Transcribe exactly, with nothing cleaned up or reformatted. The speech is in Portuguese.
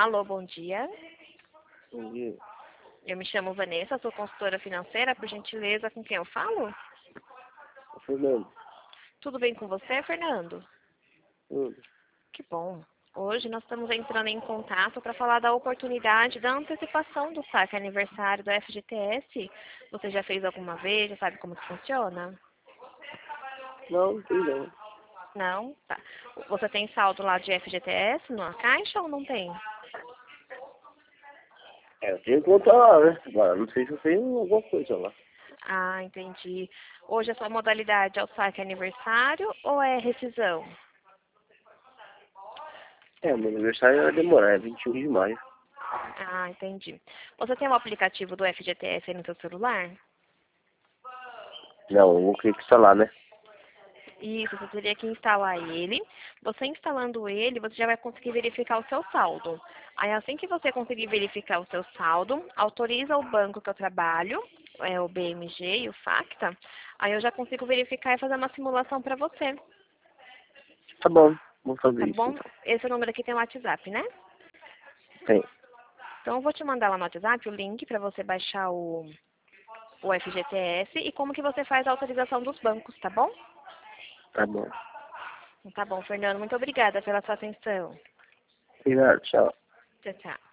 Alô, bom dia. Bom dia. Eu me chamo Vanessa, sou consultora financeira. Por gentileza, com quem eu falo? Ô, Fernando. Tudo bem com você, Fernando? Tudo. Que bom. Hoje nós estamos entrando em contato para falar da oportunidade da antecipação do saque aniversário do F G T S. Você já fez alguma vez? Já sabe como que funciona? Não, não tem não. Não? Tá. Você tem saldo lá de F G T S na caixa ou não tem? É, eu tenho que contar lá, né? Agora, não sei se eu tenho alguma coisa lá. Ah, entendi. Hoje a sua modalidade é o saque aniversário ou é rescisão? É, meu aniversário vai demorar, é vinte e um de maio. Ah, entendi. Você tem o aplicativo do F G T S aí no seu celular? Não, eu vou ter que instalar, né? Isso, você teria que instalar ele. Você instalando ele, você já vai conseguir verificar o seu saldo. Aí assim que você conseguir verificar o seu saldo, autoriza o banco que eu trabalho, é o B M G e o Facta, aí eu já consigo verificar e fazer uma simulação para você, Tá bom, vou fazer tá isso bom? então. Esse número aqui tem o WhatsApp, né? Tem. Então eu vou te mandar lá no WhatsApp o link para você baixar o, o F G T S e como que você faz a autorização dos bancos, tá bom? Tá bom. Tá bom, Fernando. Muito obrigada pela sua atenção. Obrigado, tchau. Tchau, tchau.